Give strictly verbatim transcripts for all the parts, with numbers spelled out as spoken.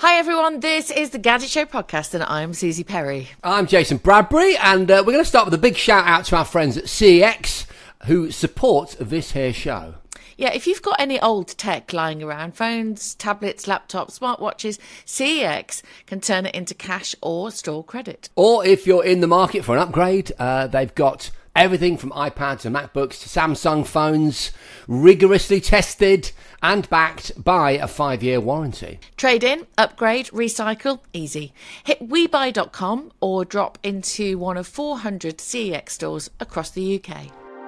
Hi everyone, this is the Gadget Show podcast and I'm Susie Perry. I'm Jason Bradbury, and uh, we're going to start with a big shout out to our friends at C E X who support this here show. Yeah, if you've got any old tech lying around, phones, tablets, laptops, smartwatches, C E X can turn it into cash or store credit. Or if you're in the market for an upgrade, uh, they've got everything from iPads and MacBooks to Samsung phones, rigorously tested and backed by a five-year warranty. Trade in, upgrade, recycle, easy. Hit we buy dot com or drop into one of four hundred C E X stores across the U K.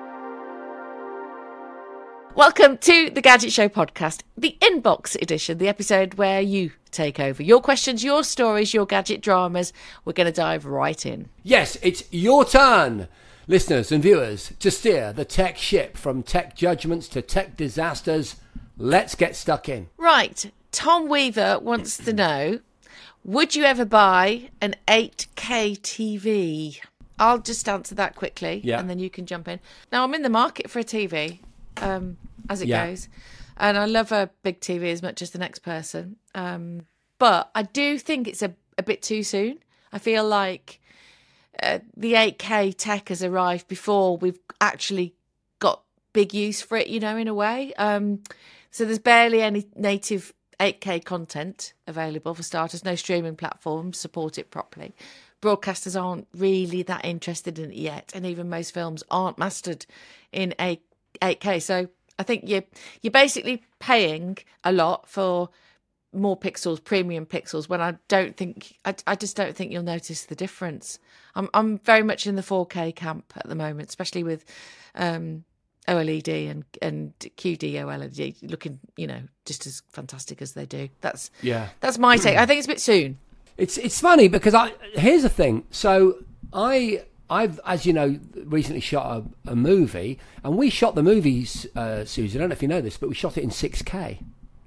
Welcome to the Gadget Show podcast, the Inbox edition, the episode where you take over. Your questions, your stories, your gadget dramas. We're going to dive right in. Yes, it's your turn, listeners and viewers, to steer the tech ship from tech judgments to tech disasters. Let's get stuck in. Right. Tom Weaver wants to know, would you ever buy an eight K T V? I'll just answer that quickly, yeah. and then you can jump in. Now, I'm in the market for a T V, um, as it yeah. goes, and I love a big T V as much as the next person. Um, but I do think it's a, a bit too soon. I feel like uh, the eight K tech has arrived before we've actually got big use for it, you know, in a way. Um, so there's barely any native eight K content available for starters. No streaming platforms support it properly. Broadcasters aren't really that interested in it yet, and even most films aren't mastered in eight K. So I think you're you're basically paying a lot for more pixels, premium pixels, when I don't think I, I just don't think you'll notice the difference. I'm I'm very much in the four K camp at the moment, especially with um, OLED and and Q D OLED looking, you know, just as fantastic as they do. That's yeah. That's my take. I think it's a bit soon. It's it's funny because I here's the thing. So I I've, as you know, recently shot a, a movie, and we shot the movie, uh, Susie. I don't know if you know this, but we shot it in six K.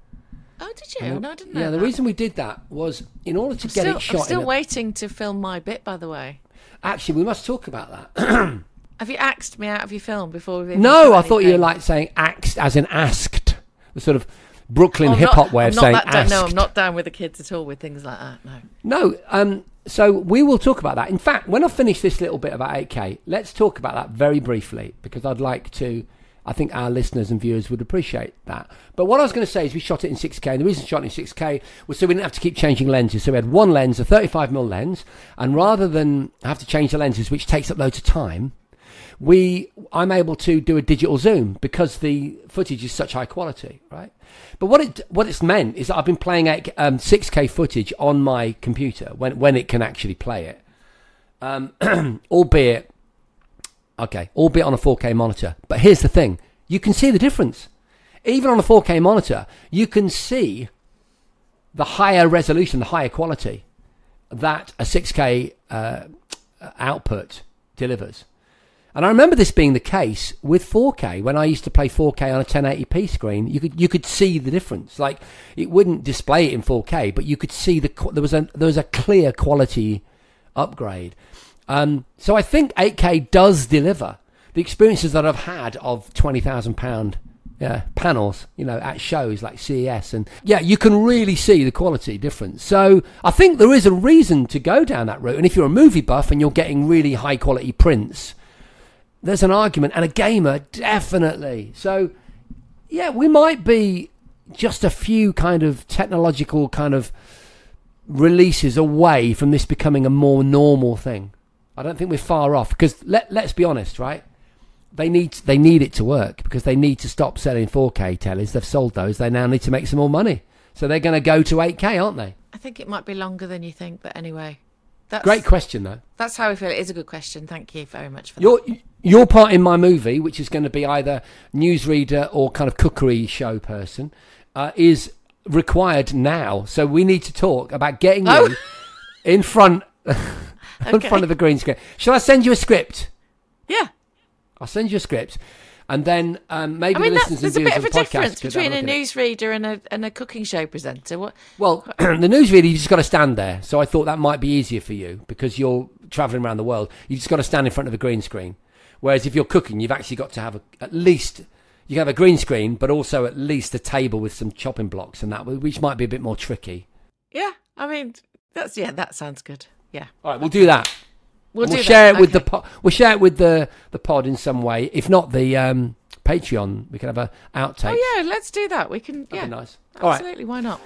Oh, did you? And, no, I didn't know Yeah, the that. reason we did that was in order to I'm get still, it shot. I'm still in a, waiting to film my bit, by the way. Actually, we must talk about that. Have you axed me out of your film before we've even No, shot I thought you were anything? like saying axed as in asked, the sort of Brooklyn Oh, I'm hip hop not- way I'm of not saying that down- asked. No, I'm not down with the kids at all with things like that. No. No, um, so we will talk about that. In fact, when I finish this little bit about eight K, let's talk about that very briefly, because I'd like to, I think our listeners and viewers would appreciate that. But what I was going to say is we shot it in six K, and the reason we shot it in six K was so we didn't have to keep changing lenses. So we had one lens, a thirty-five millimeter lens, and rather than have to change the lenses, which takes up loads of time, we I'm able to do a digital zoom because the footage is such high quality, right? But what it what it's meant is that I've been playing eight, um, six K footage on my computer when when it can actually play it, um, albeit okay, albeit on a four K monitor. But here's the thing: you can see the difference. Even on a four K monitor, you can see the higher resolution, the higher quality that a six K uh, output delivers. And I remember this being the case with four K. When I used to play four K on a ten eighty p screen, you could you could see the difference. Like, it wouldn't display it in four K, but you could see the there was a there was a clear quality upgrade. Um, so I think eight K does deliver. The experiences that I've had of twenty thousand pound yeah, panels, you know, at shows like C E S, and yeah, you can really see the quality difference. So I think there is a reason to go down that route. And if you're a movie buff and you're getting really high quality prints, there's an argument, and a gamer, definitely. So, yeah, we might be just a few kind of technological kind of releases away from this becoming a more normal thing. I don't think we're far off, because let, let's be honest, right? They need they need it to work, because they need to stop selling four K tellies. They've sold those. They now need to make some more money. So they're going to go to eight K, aren't they? I think it might be longer than you think, but anyway. That's, Great question, though. That's how I feel. It is a good question. Thank you very much for Your, that. your part in my movie, which is going to be either newsreader or kind of cookery show person, uh, is required now. So we need to talk about getting Oh. you in front, in Okay. front of the green screen. Shall I send you a script? Yeah. I'll send you a script. And then um, maybe I mean, the that's, listeners there's and a bit viewers of a of the podcast difference could between a have look at it. newsreader and a and a cooking show presenter. What? Well, the newsreader, you've just got to stand there. So I thought that might be easier for you because you're travelling around the world. You've just got to stand in front of a green screen. Whereas if you're cooking, you've actually got to have a, at least, you can have a green screen, but also at least a table with some chopping blocks and that, which might be a bit more tricky. Yeah, I mean, that's yeah, that sounds good. Yeah. All right, we'll do that. We'll, we'll do share that. it with okay. the po- we'll share it with the, the pod in some way. If not the um, Patreon, we can have a outtake. Oh yeah, let's do that. We can. That'd yeah, be nice. All absolutely. right. Why not?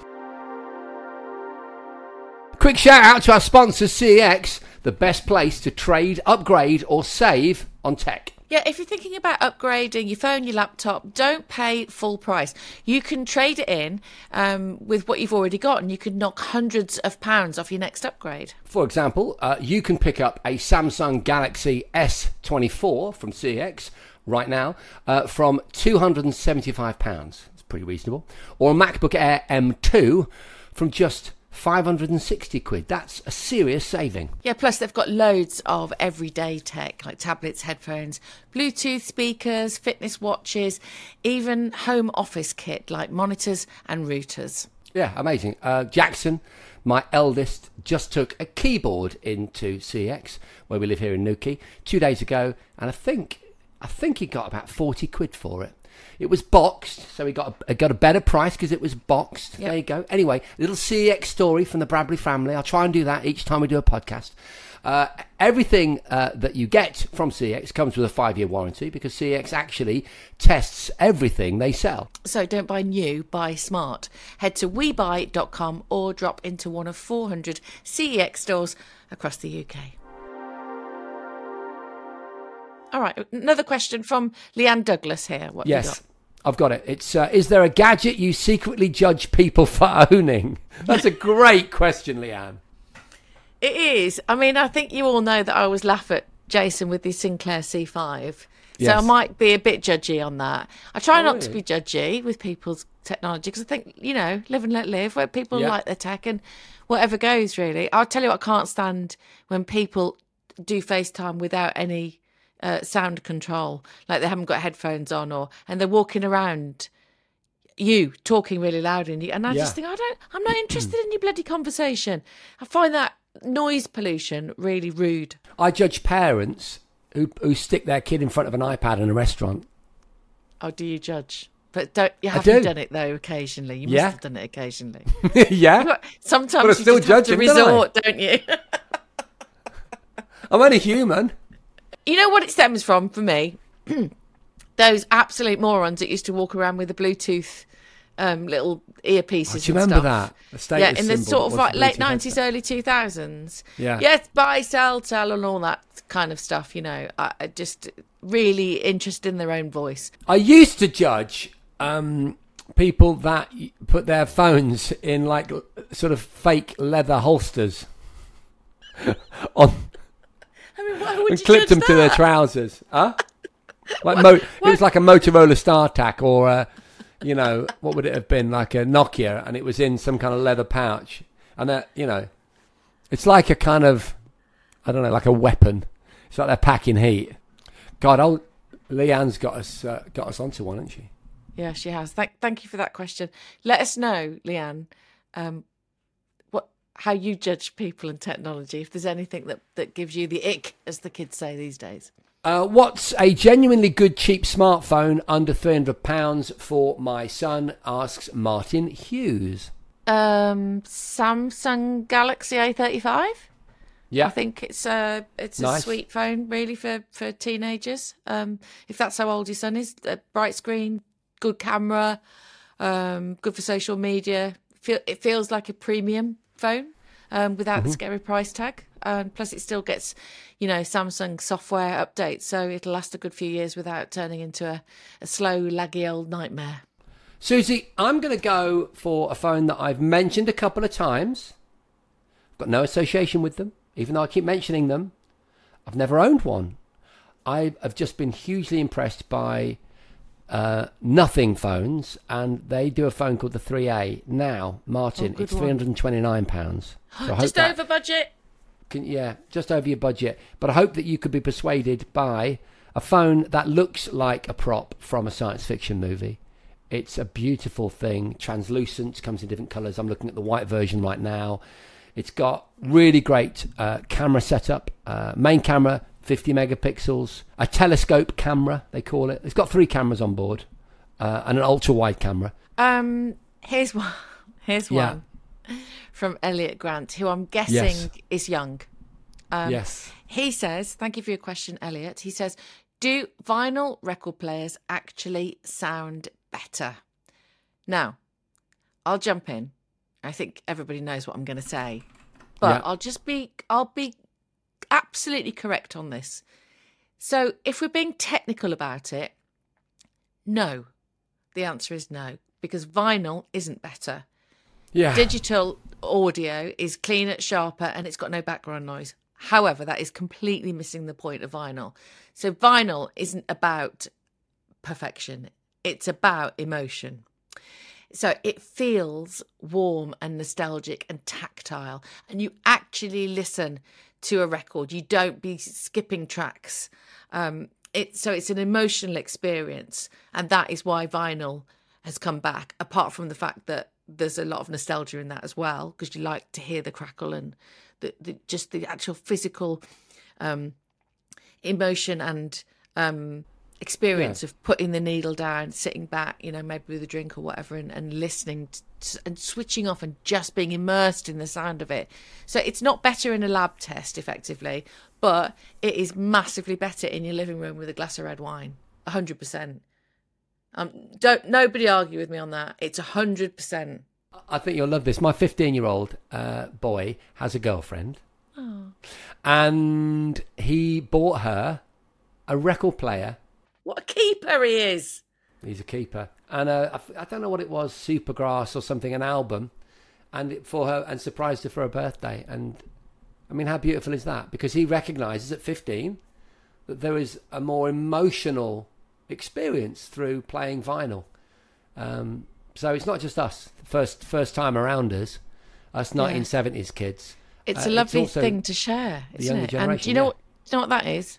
Quick shout out to our sponsor C E X, the best place to trade, upgrade, or save on tech. Yeah, if you're thinking about upgrading your phone, your laptop, don't pay full price. You can trade it in um, with what you've already got, and you can knock hundreds of pounds off your next upgrade. For example, uh, you can pick up a Samsung Galaxy S twenty-four from C E X right now uh, from two hundred seventy-five pounds. It's pretty reasonable. Or a MacBook Air M two from just five hundred sixty quid. That's a serious saving. Yeah, plus they've got loads of everyday tech like tablets, headphones, Bluetooth speakers, fitness watches, even home office kit like monitors and routers. Yeah, amazing. Uh, Jackson, my eldest, just took a keyboard into C E X, where we live here in Newquay, two days ago, and I think I think he got about forty quid for it. It was boxed, so he got a, got a better price because it was boxed. Yep. There you go. Anyway, little C E X story from the Bradbury family. I'll try and do that each time we do a podcast. Uh, everything uh, that you get from C E X comes with a five-year warranty because C E X actually tests everything they sell. So don't buy new, buy smart. Head to we buy dot com or drop into one of four hundred C E X stores across the U K. All right, another question from Leanne Douglas here. What yes, have you got? I've got it. It's uh, is there a gadget you secretly judge people for owning? That's a great question, Leanne. It is. I mean, I think you all know that I always laugh at Jason with his Sinclair C five. So Yes. I might be a bit judgy on that. I try Oh, not to really? be judgy with people's technology because I think, you know, live and let live, where people Yeah. like their tech and whatever goes, really. I'll tell you what, I can't stand when people do FaceTime without any uh, sound control, like they haven't got headphones on, or and they're walking around you talking really loud in you, and I Yeah. just think I don't I'm not interested in your bloody conversation. I find that noise pollution really rude. I judge parents who who stick their kid in front of an iPad in a restaurant. Oh, do you judge? But don't you I haven't do. done it though occasionally. You Yeah. must have done it occasionally. Yeah, Sometimes But I you still just have judge to 'em, don't I? resort, don't you? I'm only human. You know what it stems from for me? Those absolute morons that used to walk around with the Bluetooth um, little earpieces. Oh, do you and remember stuff. that? The status Yeah, in the symbol sort of was like the late Bluetooth nineties, headset. early two thousands. Yeah. Yes, buy, sell, tell, and all that kind of stuff. You know, I, I just really interested in their own voice. I used to judge um, people that y- put their phones in like l- sort of fake leather holsters on I mean, why would and you clipped judge them that? to their trousers. Huh? Like mo- it was like a Motorola StarTAC or a, you know, what would it have been, like a Nokia, and it was in some kind of leather pouch. And that, you know, it's like a kind of, I don't know, like a weapon. It's like they're packing heat. God, old Leanne's got us uh, got us onto one, hasn't she? Yeah, she has. Thank, thank you for that question. Let us know, Leanne, um, what how you judge people and technology. If there's anything that, that gives you the ick, as the kids say these days. Uh, what's a genuinely good cheap smartphone under three hundred pounds for my son? Asks Martin Hughes. Um, Samsung Galaxy A thirty-five. Yeah. I think it's a it's a Nice. sweet phone, really, for, for teenagers. Um, if that's how old your son is, a bright screen, good camera, um, good for social media. Feel it feels like a premium phone, um, without Mm-hmm. the scary price tag. Um, plus, it still gets, you know, Samsung software updates, so it'll last a good few years without turning into a, a slow, laggy old nightmare. Susie, I'm going to go for a phone that I've mentioned a couple of times. I've got no association with them, even though I keep mentioning them. I've never owned one. I have just been hugely impressed by uh, Nothing phones, and they do a phone called the three A. Now, Martin, Oh, good it's one. three hundred twenty-nine pounds. So I hope Just that over budget. can, yeah, just over your budget. But I hope that you could be persuaded by a phone that looks like a prop from a science fiction movie. It's a beautiful thing, translucent, comes in different colours. I'm looking at the white version right now. It's got really great uh, camera setup, uh, main camera, fifty megapixels, a telescope camera, they call it. It's got three cameras on board, uh, and an ultra-wide camera. Um, here's one. Here's Yeah. one from Elliot Grant, who I'm guessing Yes. is young. Um, Yes. He says, thank you for your question, Elliot. He says, do vinyl record players actually sound better? Now, I'll jump in. I think everybody knows what I'm going to say, but Yeah. I'll just be, I'll be absolutely correct on this. So if we're being technical about it, no. The answer is no, because vinyl isn't better. Yeah. Digital audio is cleaner, sharper, and it's got no background noise. However, that is completely missing the point of vinyl. So vinyl isn't about perfection. It's about emotion. So it feels warm and nostalgic and tactile. And you actually listen to a record. You don't be skipping tracks. Um, it, so it's an emotional experience. And that is why vinyl has come back, apart from the fact that there's a lot of nostalgia in that as well, because you like to hear the crackle and the, the just the actual physical um, emotion and um, experience Yeah. of putting the needle down, sitting back, you know, maybe with a drink or whatever, and, and listening to, and switching off and just being immersed in the sound of it. So it's not better in a lab test, effectively, but it is massively better in your living room with a glass of red wine, one hundred percent. Um, don't nobody argue with me on that. It's one hundred percent. I think you'll love this. My fifteen-year-old uh, boy has a girlfriend, Oh. and he bought her a record player. What a keeper he is. He's a keeper. And uh, I, f- I don't know what it was, Supergrass or something, an album, and it, for her, and surprised her for her birthday. And I mean, how beautiful is that? Because he recognises at fifteen that there is a more emotional experience through playing vinyl. Um, so it's not just us, first first time around us, us nineteen seventies kids. It's Uh, a lovely also thing to share, the isn't younger it? And do generation, you know yeah. what? Do you know what that is?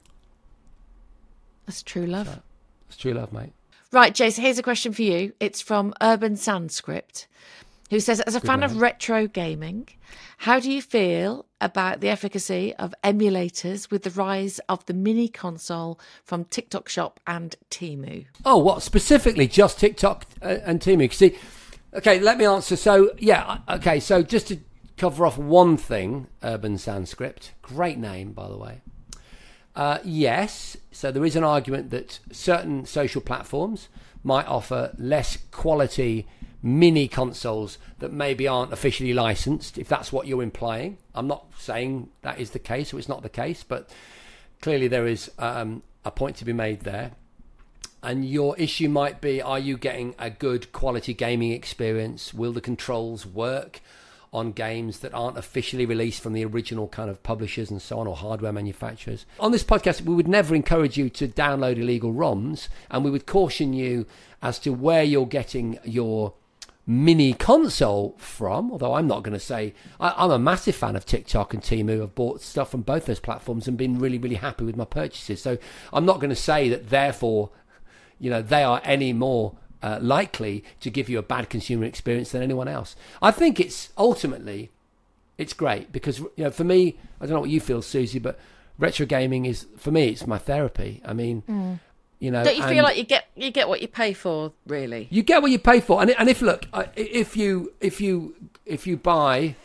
That's true love. So, it's true love, mate. Right, Jason, here's a question for you. It's from Urban Sandscript, who says, as a Good fan man. of retro gaming, how do you feel about the efficacy of emulators with the rise of the mini console from TikTok Shop and Temu? Oh, what specifically? Just TikTok uh, and Temu? See, okay, let me answer. So, yeah, okay. So, just to cover off one thing, Urban Sandscript, great name, by the way. Uh, yes, so there is an argument that certain social platforms might offer less quality mini consoles that maybe aren't officially licensed, if that's what you're implying. I'm not saying that is the case, or it's not the case, but clearly there is um, a point to be made there. And your issue might be, are you getting a good quality gaming experience? Will the controls work on games that aren't officially released from the original kind of publishers and so on, or hardware manufacturers? On this podcast, we would never encourage you to download illegal ROMs, and we would caution you as to where you're getting your mini console from, although I'm not going to say I, I'm a massive fan of TikTok and Temu. I've bought stuff from both those platforms and been really, really happy with my purchases. So I'm not going to say that therefore, you know, they are any more uh, likely to give you a bad consumer experience than anyone else. I think it's ultimately, it's great because, you know, for me, I don't know what you feel, Susie, but retro gaming is, for me, it's my therapy. I mean, mm. you know, don't you and feel like you get you get what you pay for, really? you get what you pay for, and and if look, I- if you if you if you buy,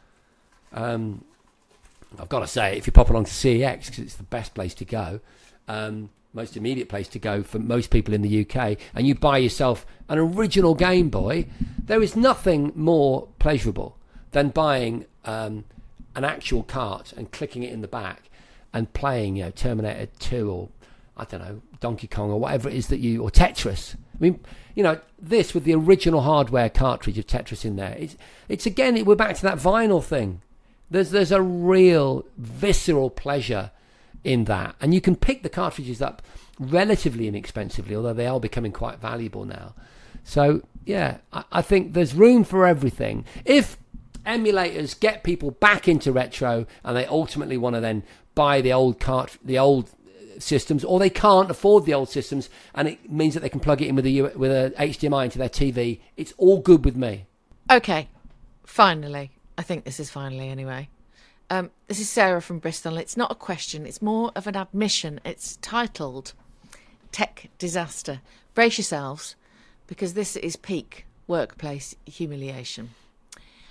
um, I've got to say, if you pop along to C E X because it's the best place to go, um, most immediate place to go for most people in the U K, and you buy yourself an original Game Boy, there is nothing more pleasurable than buying um, an actual cart and clicking it in the back and playing, you know, Terminator two or I don't know, Donkey Kong or whatever it is that you, or Tetris. I mean, you know, this with the original hardware cartridge of Tetris in there, it's, it's again, we're back to that vinyl thing. There's, there's a real visceral pleasure in that. And you can pick the cartridges up relatively inexpensively, although they are becoming quite valuable now. So, yeah, I, I think there's room for everything. If emulators get people back into retro and they ultimately want to then buy the old cart, the old systems, or they can't afford the old systems, and it means that they can plug it in with a with a H D M I into their T V, it's all good with me. Okay, finally, I think this is finally anyway. Um, this is Sarah from Bristol. It's not a question; it's more of an admission. It's titled "Tech Disaster." Brace yourselves, because this is peak workplace humiliation.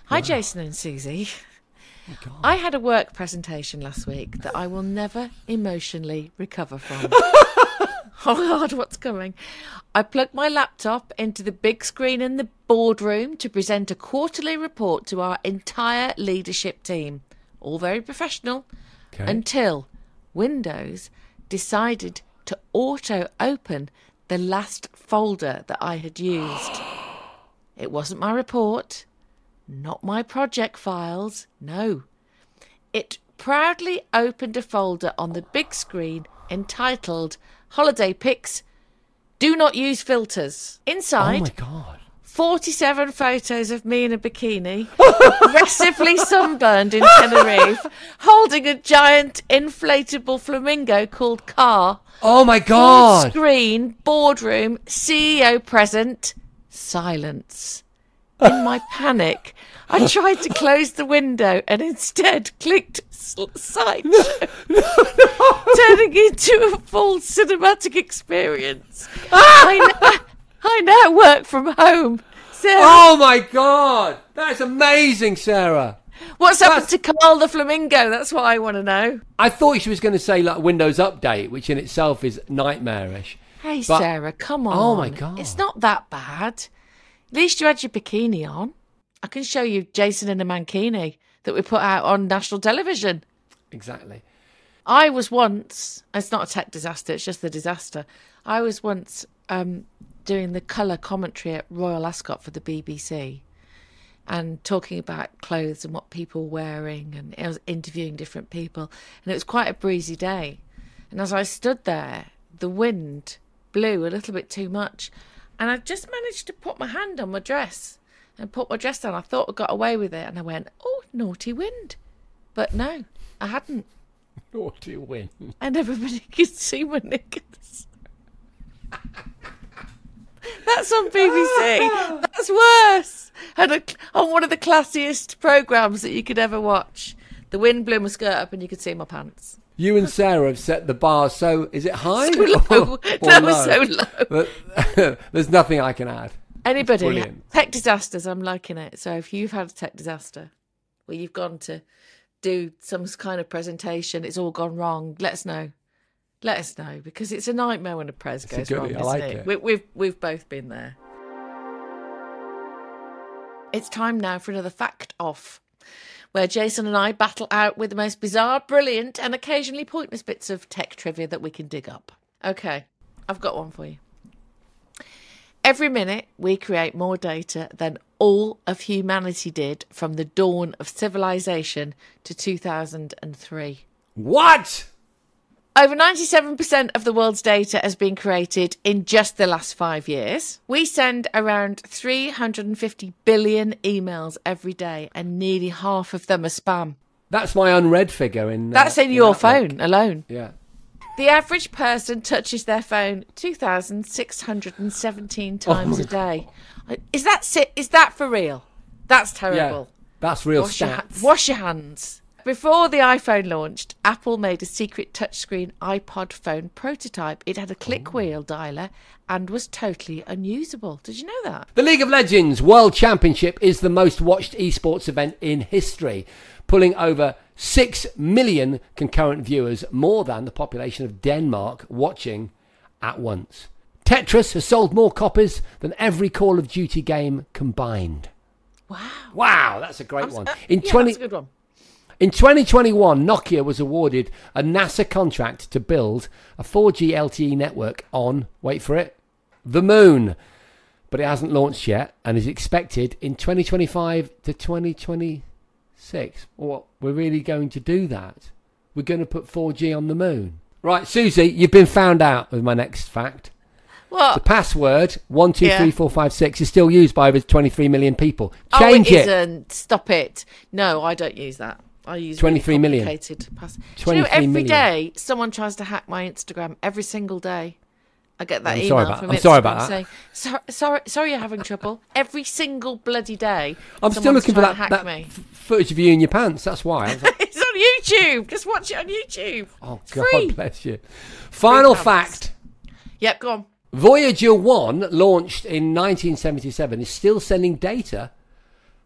Hi, Wow. Jason and Susie. Oh, God. I had a work presentation last week that I will never emotionally recover from. Oh, God, what's coming? I plugged my laptop into the big screen in the boardroom to present a quarterly report to our entire leadership team. All very professional. Okay. Until Windows decided to auto-open the last folder that I had used. It wasn't my report, not my project files, no. It proudly opened a folder on the big screen entitled Holiday Pics, Do Not Use Filters. Oh, Inside, my God. forty-seven photos of me in a bikini, aggressively sunburned in Tenerife, holding a giant inflatable flamingo called Car. Oh, my Full God. screen, boardroom, C E O present, silence. In my panic, I tried to close the window and instead clicked sl- sight, turning into a full cinematic experience. I, n- I now work from home. Sarah, Oh, my God. That's amazing, Sarah. what's happened to Carl the Flamingo? That's what I want to know. I thought she was going to say like Windows Update, which in itself is nightmarish. Hey, But- Sarah, come on. Oh, my God. It's not that bad. At least you had your bikini on. I can show you Jason in a mankini that we put out on national television. Exactly. I was once, it's not a tech disaster, it's just the disaster. I was once um, doing the colour commentary at Royal Ascot for the B B C and talking about clothes and what people were wearing, and I was interviewing different people, and it was quite a breezy day. And as I stood there, the wind blew a little bit too much, and I just managed to put my hand on my dress and put my dress down. I thought I got away with it, and I went, oh, naughty wind. But no, I hadn't. Naughty win. And everybody could see my knickers. That's on B B C. That's worse. And a, on one of the classiest programmes that you could ever watch. The wind blew my skirt up and you could see my pants. You and Sarah have set the bar so, is it high? So low. or- or That low? was so low. But there's nothing I can add. Anybody, brilliant. tech disasters, I'm liking it. So if you've had a tech disaster where you've gone to do some kind of presentation, it's all gone wrong, let us know. Let us know, because it's a nightmare when a pres It's a goes goodie, wrong, I isn't like it? it. We, we've, we've both been there. It's time now for another Fact Off, where Jason and I battle out with the most bizarre, brilliant and occasionally pointless bits of tech trivia that we can dig up. Okay, I've got one for you. Every minute, we create more data than all of humanity did from the dawn of civilization to two thousand three. What? Over ninety-seven percent of the world's data has been created in just the last five years. We send around three hundred fifty billion emails every day, and nearly half of them are spam. That's my unread figure in. Uh, That's in your Outlook. phone alone. Yeah. The average person touches their phone two thousand six hundred seventeen times my a day. Is that si- Is that for real? That's Yeah. terrible. That's real Wash your, ha- stats. wash your hands. Before the iPhone launched, Apple made a secret touchscreen iPod phone prototype. It had a click wheel dialer and was totally unusable. Did you know that? The League of Legends World Championship is the most watched esports event in history, pulling over six million concurrent viewers, more than the population of Denmark watching at once. Tetris has sold more copies than every Call of Duty game combined. Wow. Wow, that's a great I'm s- one. uh, In yeah, twenty that's a good one. In twenty twenty-one, Nokia was awarded a NASA contract to build a four G L T E network on, wait for it, the moon. But it hasn't launched yet and is expected in twenty twenty-five to twenty twenty-six. What, we're really going to do that? We're going to put four G on the moon? Right, Susie, you've been found out with my next fact. The What? password one two Yeah. three four five six is still used by over twenty-three million people. Oh, Change it it. isn't. Stop it. No, I don't use that. I use twenty-three really million. complicated pass- Do you know, twenty-three every million. day someone tries to hack my Instagram. Every single day, I get that I'm email sorry about- from I'm Instagram sorry about that. saying, "Sorry, sorry, sorry, you're having trouble." Every single bloody day, I'm still someone's looking for trying that, to hack that me. f- footage of you in your pants. That's why. I was like, It's on YouTube. Just watch it on YouTube. oh, It's God free. bless you. Final pants. fact. Yep, go on. Voyager one, launched in nineteen seventy-seven, is still sending data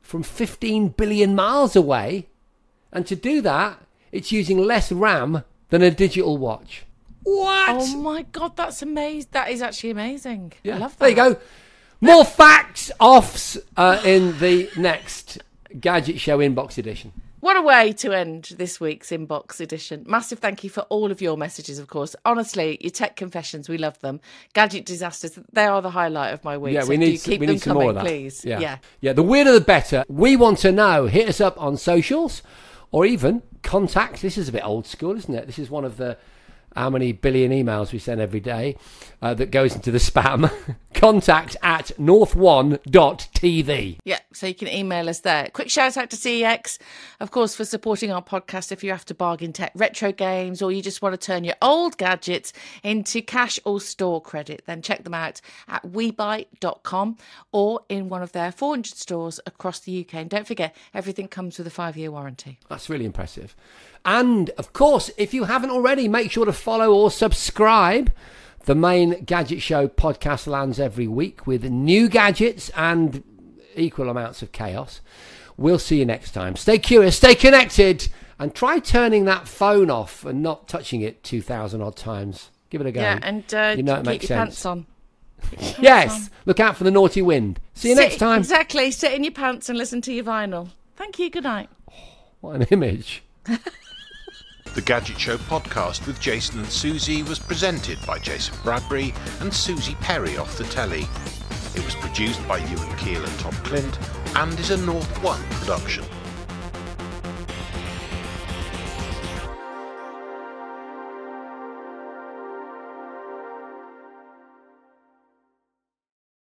from fifteen billion miles away. And to do that, it's using less RAM than a digital watch. What? Oh my God, that's amazing. That is actually amazing. Yeah. I love that. There you go. More facts offs uh, in the next Gadget Show Inbox edition. What a way to end this week's Inbox edition. Massive thank you for all of your messages, of course. Honestly, your tech confessions, we love them. Gadget disasters, they are the highlight of my week. Yeah, so we do need, keep we them need some coming, more of that. please. Yeah. yeah. Yeah, the weirder the better. We want to know. Hit us up on socials or even contact. This is a bit old school, isn't it? This is one of the how many billion emails we send every day uh, that goes into the spam. Contact at north one dot t v. Yeah, so you can email us there. Quick shout out to C E X, of course, for supporting our podcast. If you have to bargain tech retro games or you just want to turn your old gadgets into cash or store credit, then check them out at we buy dot com or in one of their four hundred stores across the U K. And don't forget, everything comes with a five-year warranty. That's really impressive. And, of course, if you haven't already, make sure to follow or subscribe. The main Gadget Show podcast lands every week with new gadgets and equal amounts of chaos. We'll see you next time. Stay curious, stay connected, and try turning that phone off and not touching it two thousand odd times. Give it a go. Yeah, and uh, you know it keep makes your sense. pants on. Pants Yes, on. Look out for the naughty wind. See you Sit- next time. Exactly, sit in your pants and listen to your vinyl. Thank you, good night. What an image. The Gadget Show podcast with Jason and Susie was presented by Jason Bradbury and Susie Perry off the telly. It was produced by Ewan Keel and Tom Clint and is a North One production.